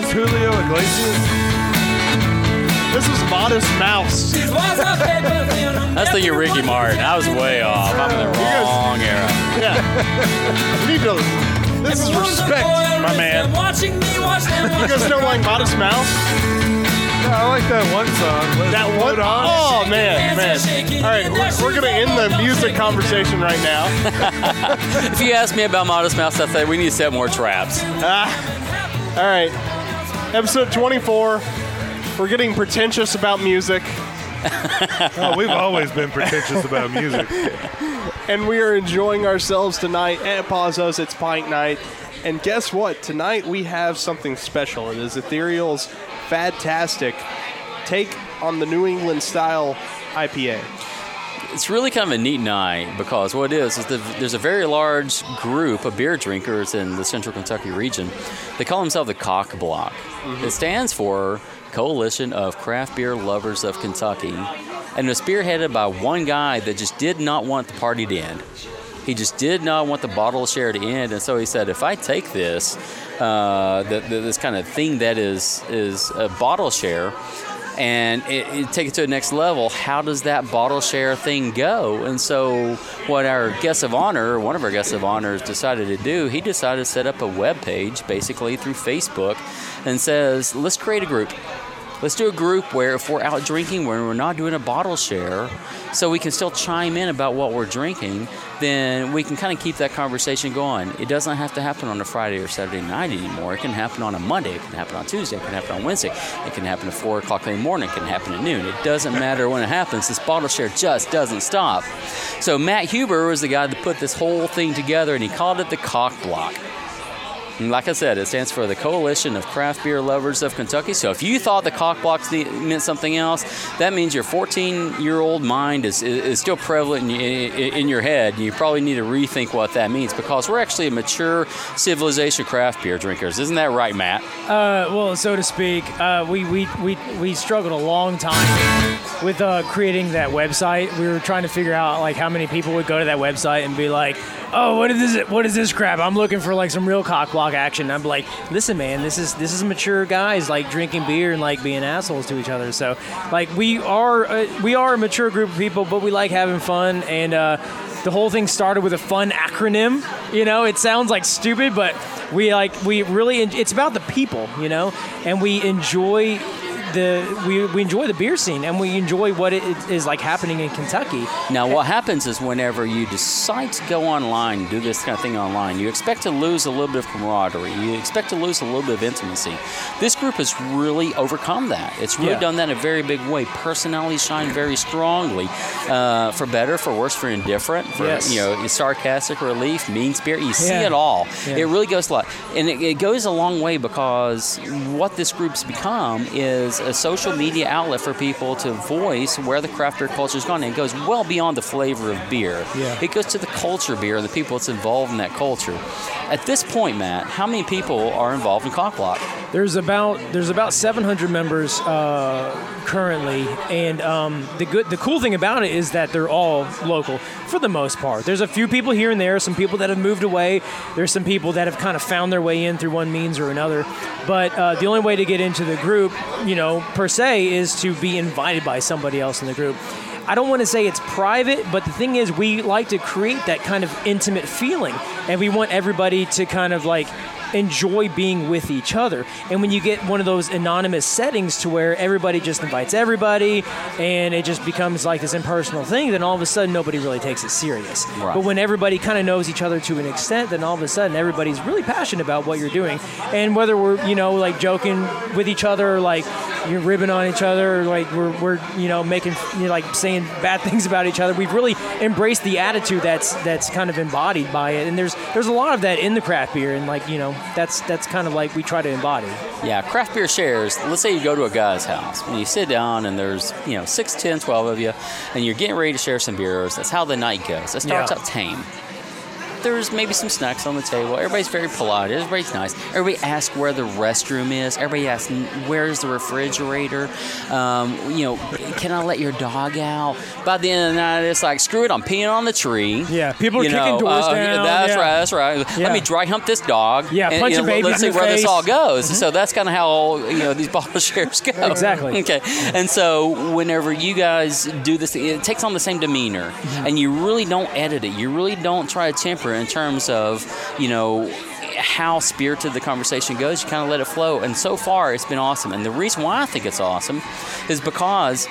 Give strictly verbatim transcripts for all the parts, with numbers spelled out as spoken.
this Julio Iglesias? This is Modest Mouse. That's the Ricky Martin. I was way off. I'm in the wrong era. Yeah. We need to. This is respect, my man. You guys don't like Modest Mouse? Yeah, I like that one song. Let's That one? Float On. Oh, man, man. All right, we're, we're going to end the music conversation right now. If you ask me about Modest Mouse, I say we need to set more traps. Ah. All right. Episode twenty-four. We're getting pretentious about music. Oh, we've always been pretentious about music. And we are enjoying ourselves tonight at Pazos. It's Pint Night. And guess what? Tonight we have something special. It is Ethereal's Fantastic take on the New England style I P A. It's really kind of a neat night because what it is is the, there's a very large group of beer drinkers in the Central Kentucky region. They call themselves the Cock Block. Mm-hmm. It stands for Coalition of Craft Beer Lovers of Kentucky, and it was spearheaded by one guy that just did not want the party to end. He just did not want the bottle share to end, and so he said, if I take this, uh, the, the, this kind of thing that is is a bottle share, and it, it take it to the next level, how does that bottle share thing go? And so what our guest of honor, one of our guests of honors decided to do, he decided to set up a web page basically through Facebook and says, let's create a group. Let's do a group where if we're out drinking, when we're not doing a bottle share, so we can still chime in about what we're drinking, then we can kind of keep that conversation going. It doesn't have to happen on a Friday or Saturday night anymore. It can happen on a Monday. It can happen on Tuesday. It can happen on Wednesday. It can happen at four o'clock in the morning. It can happen at noon. It doesn't matter when it happens. This bottle share just doesn't stop. So Matt Huber was the guy that put this whole thing together, and he called it the Cock Block. And like I said, it stands for the Coalition of Craft Beer Lovers of Kentucky. So if you thought the Cock Blocks meant something else, that means your fourteen-year-old mind is, is still prevalent in, in your head. And you probably need to rethink what that means, because we're actually a mature civilization of craft beer drinkers. Isn't that right, Matt? Uh, well, so to speak, uh, we, we, we, we struggled a long time with uh, creating that website. We were trying to figure out like how many people would go to that website and be like, oh, what is it? What is this crap? I'm looking for like some real cock block action. I'm like, listen, man, this is this is mature guys like drinking beer and like being assholes to each other. So, like, we are uh, we are a mature group of people, but we like having fun. And uh, the whole thing started with a fun acronym. You know, it sounds like stupid, but we like we really it's about the people, you know, and we enjoy. The, we, we enjoy the beer scene, and we enjoy what it is like happening in Kentucky. Now, what happens is whenever you decide to go online, do this kind of thing online, you expect to lose a little bit of camaraderie. You expect to lose a little bit of intimacy. This group has really overcome that. It's really Yeah. done that in a very big way. Personalities shine very strongly, uh, for better, for worse, for indifferent, for Yes. you know, sarcastic relief, mean spirit. You see Yeah. it all. Yeah. It really goes a lot, and it, it goes a long way because what this group's become is a social media outlet for people to voice where the craft beer culture is gone. And it goes well beyond the flavor of beer. Yeah. It goes to the culture of beer and the people that's involved in that culture. At this point, Matt, how many people are involved in Cock Block? There's about there's about seven hundred members uh, currently, and um, the good the cool thing about it is that they're all local for the most part. There's a few people here and there, some people that have moved away. There's some people that have kind of found their way in through one means or another. But uh, the only way to get into the group, you know, per se, is to be invited by somebody else in the group. I don't want to say it's private, but the thing is, we like to create that kind of intimate feeling, and we want everybody to kind of like enjoy being with each other. And when you get one of those anonymous settings to where everybody just invites everybody and it just becomes like this impersonal thing, then all of a sudden nobody really takes it serious. Right. But when everybody kind of knows each other to an extent, then all of a sudden everybody's really passionate about what you're doing. And whether we're, you know, like joking with each other, like you're ribbing on each other, or like we're, we're you know, making, you know, like saying bad things about each other, we've really embraced the attitude that's that's kind of embodied by it. And there's there's a lot of that in the craft beer, and like, you know, that's that's kind of like we try to embody. Yeah, craft beer shares. Let's say you go to a guy's house and you sit down and there's, you know, six, ten, twelve of you, and you're getting ready to share some beers. That's how the night goes. It starts Yeah. out tame. there's maybe some snacks on the table. Everybody's very polite. Everybody's nice. Everybody asks where the restroom is. Everybody asks where's the refrigerator. Um, you know, can I let your dog out? By the end of the night, it's like, screw it, I'm peeing on the tree. Yeah, people are you kicking know, doors uh, down. That's yeah. right. That's right. Yeah. Let me dry hump this dog. Yeah, and, punch you a know, baby Let's in see the where face. this all goes. Mm-hmm. So that's kind of how you know these bottle shares go. Exactly. Okay. And so whenever you guys do this, it takes on the same demeanor, Mm-hmm. and you really don't edit it. You really don't try to temper it in terms of you know. how spirited the conversation goes. You kind of let it flow, and so far it's been awesome. And the reason why I think it's awesome is because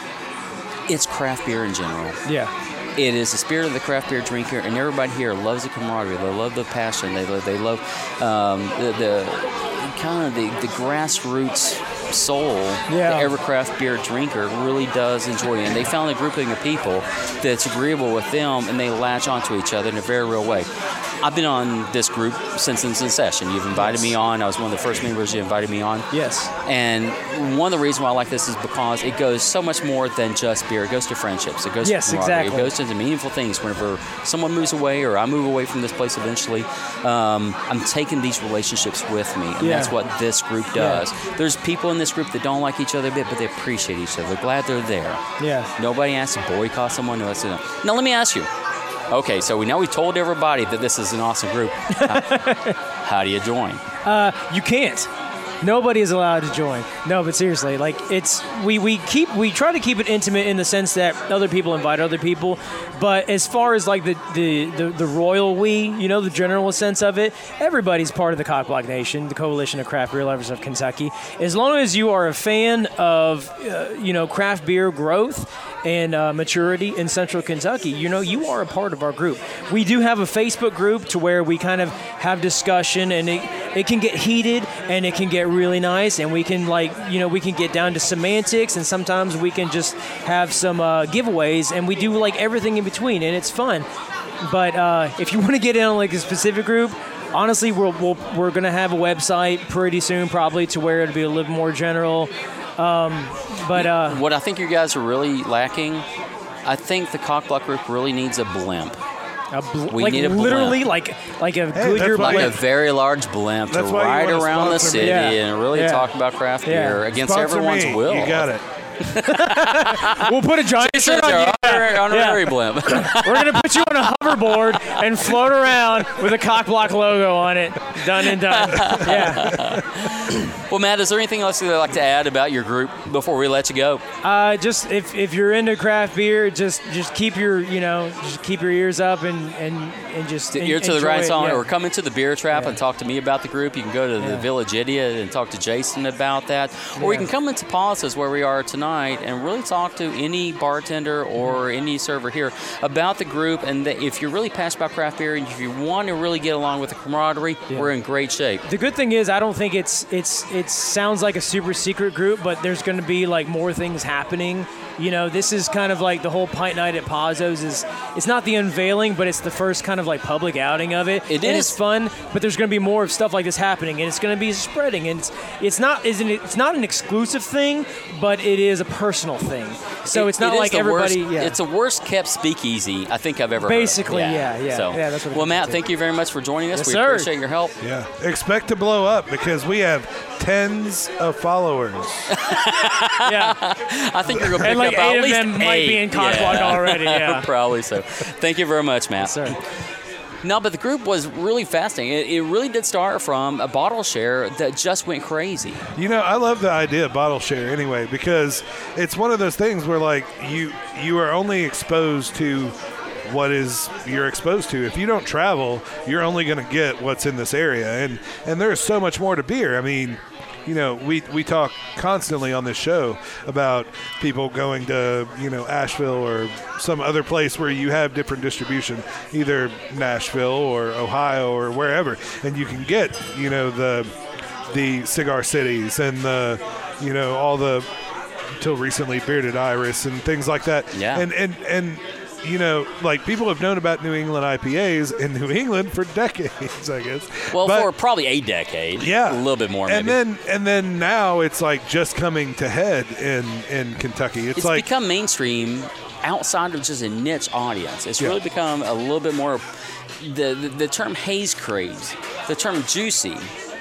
it's craft beer in general. Yeah. It is the spirit of the craft beer drinker, and everybody here loves the camaraderie. They love the passion. They love, they love um, the, the kind of the, the grassroots soul Yeah. that every craft beer drinker really does enjoy. And they found a grouping of people that's agreeable with them, and they latch onto each other in a very real way. I've been on this group since its inception. You've invited Yes. me on. I was one of the first members you invited me on. Yes. And one of the reasons why I like this is because it goes so much more than just beer. It goes to friendships. It goes Yes, to camaraderie. exactly. It goes into meaningful things. Whenever someone moves away or I move away from this place eventually, um, I'm taking these relationships with me. And Yeah. that's what this group does. There's people in this group that don't like each other a bit, but they appreciate each other. They're glad they're there. Yeah. Nobody has to boycott someone. No, that's enough. Now, let me ask you. Okay, so we know we told everybody that this is an awesome group. How, how do you join? You can't. Nobody is allowed to join. No, but seriously, like it's we, we keep we try to keep it intimate in the sense that other people invite other people, but as far as like the the, the, the royal we, you know, the general sense of it, everybody's part of the Cockblock Nation, the Coalition of Craft Beer Lovers of Kentucky. As long as you are a fan of uh, you know craft beer growth and uh, maturity in Central Kentucky, you know, you are a part of our group. We do have a Facebook group to where we kind of have discussion, and it it can get heated and it can get really nice, and we can like you know we can get down to semantics, and sometimes we can just have some uh, giveaways, and we do like everything in between, and it's fun. But uh, if you want to get in on like a specific group, honestly, we're we'll, we're gonna have a website pretty soon, probably to where it'll be a little more general. Um, but uh, What I think you guys are really lacking, I think the Cockblock group really needs a blimp. a bl- We like need a blimp. literally like like a Hey, Goodyear that's why- Like a blimp. very large blimp That's to why you ride wanna around the sponsor me. city Yeah. and really Yeah. talk about craft Yeah. beer against Sponsor everyone's me. will. You got it. We'll put a giant shirt on you. Honorary, honorary Yeah. blimp. We're gonna put you on a hoverboard and float around with a Cockblock logo on it. Done and done. Yeah. Well, Matt, is there anything else you'd like to add about your group before we let you go? Uh, just if, if you're into craft beer, just just keep your you know just keep your ears up and and, and just The ear to the enjoy right it, song, yeah. or come into the Beer Trap Yeah. and talk to me about the group. You can go to the Yeah. Village Idiot and talk to Jason about that. Or you Yeah. can come into Pauses where we are tonight and really talk to any bartender or any server here about the group. And the, if you're really passionate about craft beer and if you want to really get along with the camaraderie, Yeah. we're in great shape. The good thing is, I don't think it's it's it sounds like a super secret group, but there's going to be like more things happening. You know, this is kind of like the whole pint night at Pazos is it's not the unveiling, but it's the first kind of like public outing of it. It and is. it's fun, but there's going to be more of stuff like this happening, and it's going to be spreading. And it's it's not isn't it, it's not an exclusive thing, but it is a personal thing. So It- it's not it is like the everybody. Worst, yeah. It's a worst kept speakeasy I think I've ever Basically, heard. yeah, yeah. So, Yeah, that's what it well, comes Matt, to. thank you very much for joining us. Yes, we sir. appreciate your help. Yeah. Expect to blow up because we have tens of followers. yeah. I think you're going to pick And like up at eight of least them might be eight. in Cockblock Yeah. already. Yeah. Probably so. Thank you very much, Matt. Sir. No, but the group was really fascinating. It, it really did start from a bottle share that just went crazy. You know, I love the idea of bottle share anyway because it's one of those things where like you you are only exposed to what is you're exposed to. If you don't travel, you're only going to get what's in this area, and and there's so much more to beer. I mean, you know, we we talk constantly on this show about people going to, you know, Asheville or some other place where you have different distribution, either Nashville or Ohio or wherever, and you can get, you know, the the Cigar Cities and the, you know, all the till recently Bearded Iris and things like that. Yeah. And and and you know, like people have known about New England I P As in New England for decades, I guess. Well, But- for probably a decade. yeah, A little bit more, and maybe. then and then now it's like just coming to head in in Kentucky. It's, It's like become mainstream outside of just a niche audience. It's Yeah. really become a little bit more. The, the the term haze craze, the term juicy,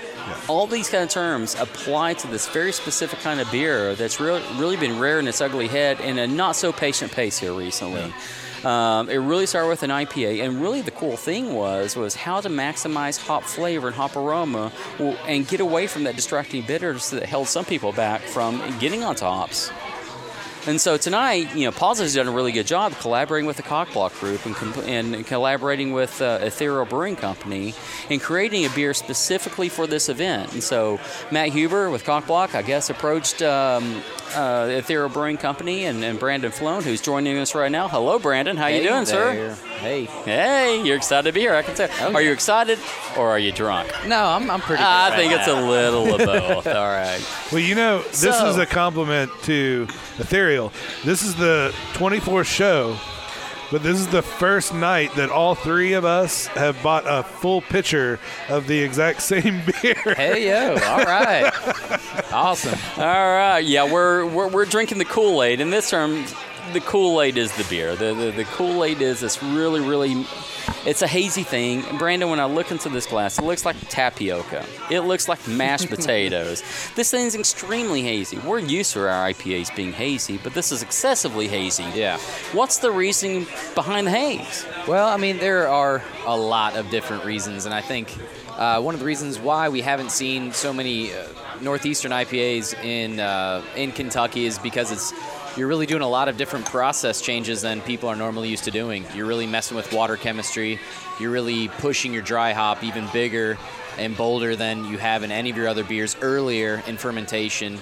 all these kind of terms apply to this very specific kind of beer that's really really been rearing its ugly head in a not so patient pace here recently. Yeah. Um, it really started with an I P A, and really the cool thing was was how to maximize hop flavor and hop aroma, and get away from that distracting bitterness that held some people back from getting onto hops. And so tonight, you know, Pazos has done a really good job collaborating with the Cockblock Group and, comp- and collaborating with uh, Ethereal Brewing Company and creating a beer specifically for this event. And so Matt Huber with Cockblock, I guess, approached um, uh, Ethereal Brewing Company and, and Brandon Flown, who's joining us right now. Hello, Brandon. How Hey you doing, there. sir? Hey. Hey, you're excited to be here. I can tell. Oh, are yeah. you excited or are you drunk? No, I'm, I'm pretty good I right think it's a now. little of both. All right. Well, you know, this So- is a compliment to Ethereal. This is the twenty-fourth show, but this is the first night that all three of us have bought a full pitcher of the exact same beer. Hey, yo. All right. Awesome. All right, yeah, we're we're, we're drinking the Kool-Aid. In this term, the Kool-Aid is the beer. The the, the Kool-Aid is this really, really, it's a hazy thing. Brandon, when I look into this glass, it looks like tapioca. It looks like mashed potatoes. This thing's extremely hazy. We're used to our I P As being hazy, but this is excessively hazy. Yeah. What's the reason behind the haze? Well, I mean, there are a lot of different reasons, and I think uh, one of the reasons why we haven't seen so many uh, Northeastern I P As in uh, in Kentucky is because it's you're really doing a lot of different process changes than people are normally used to doing. You're really messing with water chemistry. You're really pushing your dry hop even bigger and bolder than you have in any of your other beers earlier in fermentation.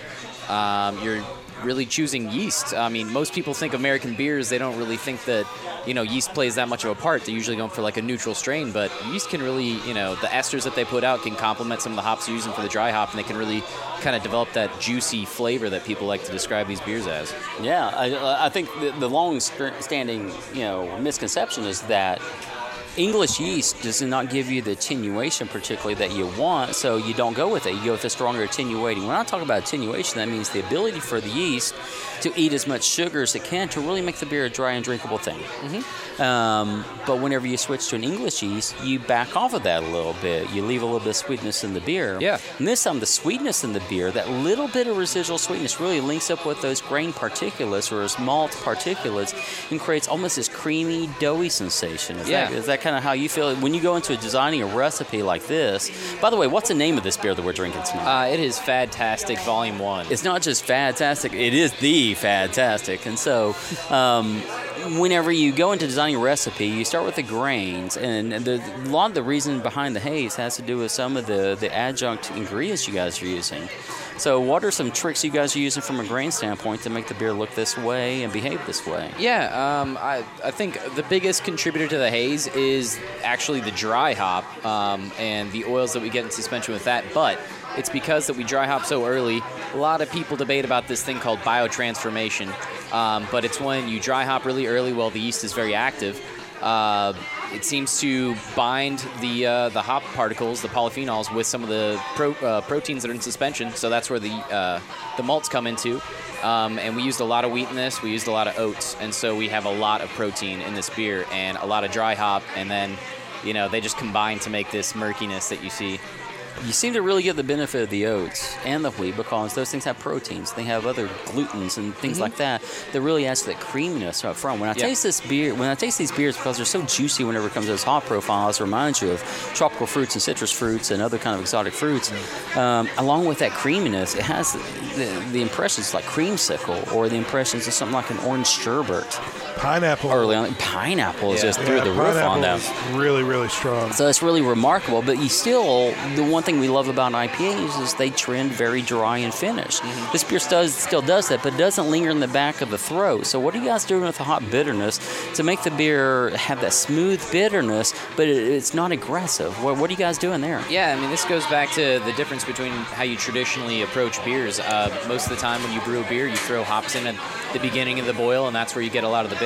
Um, you're really choosing yeast. I mean, most people think American beers, they don't really think that, you know, yeast plays that much of a part. They're usually going for like a neutral strain, but yeast can really, you know, the esters that they put out can complement some of the hops you're using for the dry hop, and they can really kind of develop that juicy flavor that people like to describe these beers as. Yeah, I, I think the, the long-standing, you know, misconception is that English yeast does not give you the attenuation particularly that you want, so you don't go with it. You go with a stronger attenuating. When I talk about attenuation, that means the ability for the yeast to eat as much sugar as it can to really make the beer a dry and drinkable thing. Mm-hmm. Um, but whenever you switch to an English yeast, you back off of that a little bit. You leave a little bit of sweetness in the beer. Yeah. And this time, the sweetness in the beer, that little bit of residual sweetness really links up with those grain particulates or those malt particulates and creates almost this creamy, doughy sensation. Is Yeah. that, is that kind of how you feel when you go into designing a recipe like this? By the way, what's the name of this beer that we're drinking tonight? Uh, it is Fantastic Volume one. It's not just fantastic, it is the fantastic. And so um, whenever you go into designing a recipe, you start with the grains, and the, a lot of the reason behind the haze has to do with some of the, the adjunct ingredients you guys are using. So what are some tricks you guys are using from a grain standpoint to make the beer look this way and behave this way? Yeah, um, I, I think the biggest contributor to the haze is actually the dry hop um, and the oils that we get in suspension with that, but it's because that we dry hop so early. A lot of people debate about this thing called biotransformation, um, but it's when you dry hop really early while the yeast is very active. Uh, it seems to bind the uh, the hop particles, the polyphenols, with some of the pro, uh, proteins that are in suspension. So that's where the uh, the malts come into. Um, and we used a lot of wheat in this. We used a lot of oats, and so we have a lot of protein in this beer and a lot of dry hop. And then, you know, they just combine to make this murkiness that you see. You seem to really get the benefit of the oats and the wheat because those things have proteins. They have other glutens and things Mm-hmm. like that that really adds to that creaminess up front. When I Yeah. taste this beer, when I taste these beers, because they're so juicy whenever it comes to those hop profiles, it reminds you of tropical fruits and citrus fruits and other kind of exotic fruits. Um, along with that creaminess, it has the, the, the impressions like creamsicle or the impressions of something like an orange sherbet. Pineapple. Early on, pineapple is Yeah. just through Yeah, the roof on pineapple them. is really, really strong. So it's really remarkable, but you still, the one thing we love about I P As is they trend very dry and finished. Mm-hmm. This beer does, still does that, but it doesn't linger in the back of the throat. So what are you guys doing with the hot bitterness to make the beer have that smooth bitterness, but it, it's not aggressive? What, what are you guys doing there? Yeah, I mean, this goes back to the difference between how you traditionally approach beers. Uh, most of the time when you brew a beer, you throw hops in at the beginning of the boil, and that's where you get a lot of the bitterness.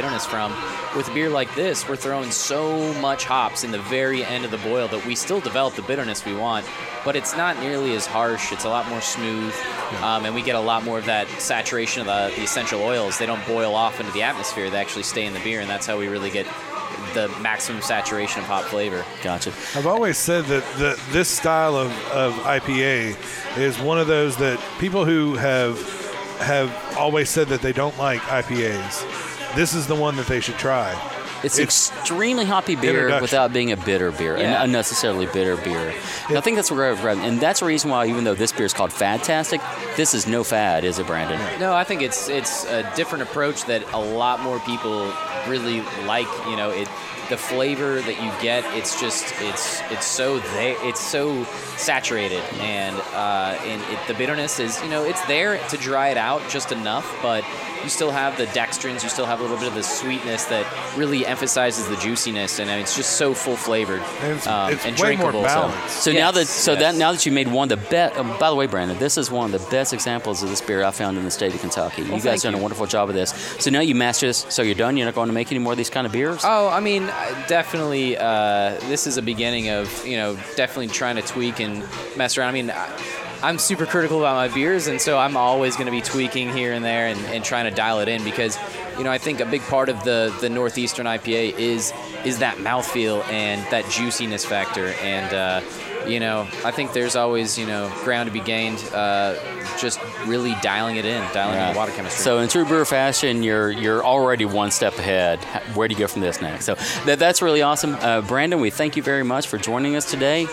bitterness from. With a beer like this, we're throwing so much hops in the very end of the boil that we still develop the bitterness we want, but it's not nearly as harsh. It's a lot more smooth, um, and we get a lot more of that saturation of the, the essential oils. They don't boil off into the atmosphere. They actually stay in the beer, and that's how we really get the maximum saturation of hop flavor. Gotcha. I've always said that the, this style of, of I P A is one of those that people who have have always said that they don't like I P As, this is the one that they should try. It's, it's extremely hoppy beer without being a bitter beer, yeah. an unnecessarily bitter beer. And I think that's where I've read, and that's the reason why, even though this beer is called Fadtastic, this is no fad, is it, Brandon? No, I think it's it's a different approach that a lot more people really like. You know, it the flavor that you get, it's just it's it's so there, it's so saturated, and uh, and it, the bitterness is, you know, it's there to dry it out just enough, but you still have the dextrins, you still have a little bit of the sweetness that really emphasizes the juiciness, and I mean, it's just so full flavored and, it's, um, it's and way drinkable. More balanced. So, so yes, now that so yes. that now that you made one of the best. Um, by the way, Brandon, this is one of the best examples of this beer I found in the state of Kentucky. Well, you guys done you. a wonderful job of this. So now you master this. So you're done. You're not going to make any more of these kind of beers. Oh, I mean, definitely. Uh, this is a beginning of, you know, definitely trying to tweak and mess around. I mean, I, I'm super critical about my beers, and so I'm always going to be tweaking here and there and, and trying to dial it in, because, you know, I think a big part of the, the Northeastern I P A is is that mouthfeel and that juiciness factor. And, uh, you know, I think there's always, you know, ground to be gained, uh, just really dialing it in, dialing Yeah. in the water chemistry. So in true brewer fashion, you're you're already one step ahead. Where do you go from this next? So that that's really awesome. Uh, Brandon, we thank you very much for joining us today.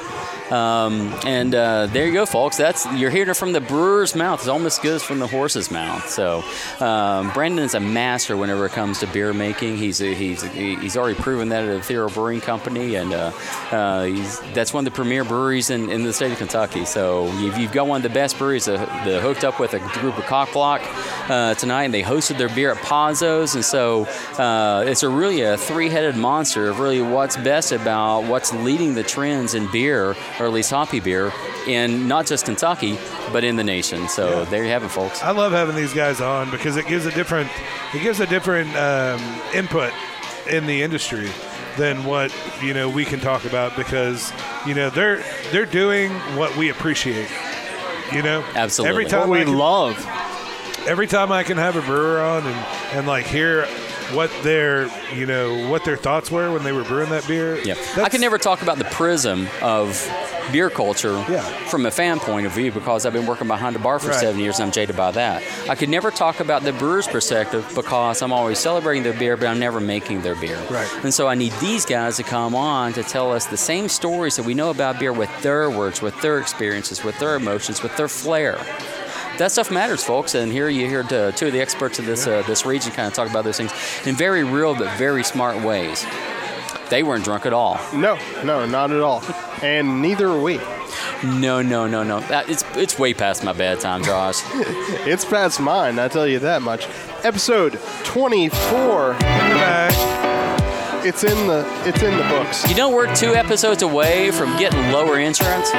Um, and uh, there you go, folks. That's you're hearing it from the brewer's mouth. It's almost as good as from the horse's mouth. So um, Brandon is a master whenever it comes to beer making. He's a, he's a, he's already proven that at Ethereal Brewing Company, and uh, uh, he's, that's one of the premier breweries in, in the state of Kentucky. So you've, you've got one of the best breweries that, that hooked up with a group of Cock Block uh, tonight, and they hosted their beer at Pazzo's. And so uh, it's a really a three-headed monster of really what's best about what's leading the trends in beer, or at least hoppy beer, in not just Kentucky, but in the nation. So yeah. There you have it, folks. I love having these guys on because it gives a different, it gives a different um, input in the industry than what, you know, we can talk about, because, you know, they're they're doing what we appreciate. You know, absolutely. Every time what we can, love. Every time I can have a brewer on and, and like hear what their, you know, what their thoughts were when they were brewing that beer. Yeah, I can never talk about the prism of beer culture yeah. from a fan point of view, because I've been working behind a bar for right. seven years and I'm jaded by that. I could never talk about the brewer's perspective because I'm always celebrating their beer, but I'm never making their beer. Right. And so I need these guys to come on to tell us the same stories that we know about beer with their words, with their experiences, with their emotions, with their flair. That stuff matters, folks, and here you hear two of the experts of this uh, this region kind of talk about those things in very real but very smart ways. They weren't drunk at all. No, no, not at all. And neither are we. No, no, no, no. It's it's way past my bedtime, Josh. It's past mine, I tell you that much. Episode twenty-four. It's in the it's in the books. You know we're two episodes away from getting lower insurance?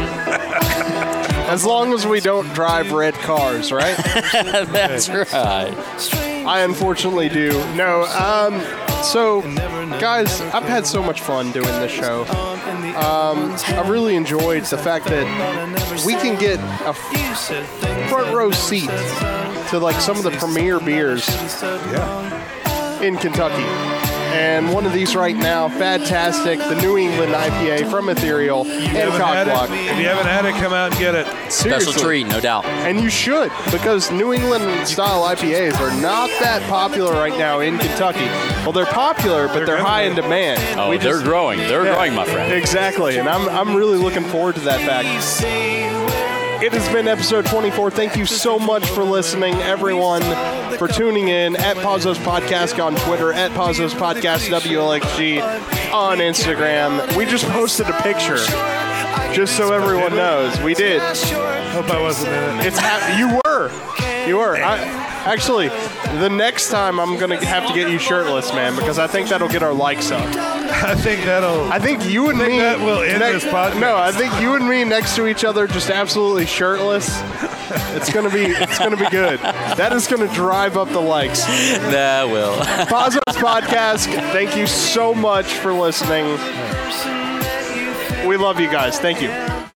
As long as we don't drive red cars, right? That's right. I unfortunately do. No, um, so, guys, I've had so much fun doing this show. Um, I've really enjoyed the fact that we can get a front row seat to, like, some of the premier beers yeah. in Kentucky. And one of these right now, Fadtastic, the New England I P A from Ethereal and Cock Block. If you haven't had it, come out and get it. Special Seriously. treat, no doubt. And you should, because New England style I P As are not that popular right now in Kentucky. Well, they're popular, but they're, They're high in demand. Oh, We they're just- growing. They're Yeah, growing, my friend. Exactly, and I'm I'm really looking forward to that fact. It has been episode twenty-four. Thank you so much for listening, everyone, for tuning in. At Pazzo's Podcast on Twitter, at Pazzo's Podcast W L X G on Instagram. We just posted a picture Just so everyone knows, we did. Hope I wasn't in it. It's ha- you were, you were. I, actually, the next time I'm gonna have to get you shirtless, man, because I think that'll get our likes up. I think that'll. I think you and think me. that will end next- this podcast. No, I think you and me next to each other, just absolutely shirtless. It's gonna be, it's gonna be good. That is gonna drive up the likes. That will. Pazos Podcast. Thank you so much for listening. We love you guys. Thank you.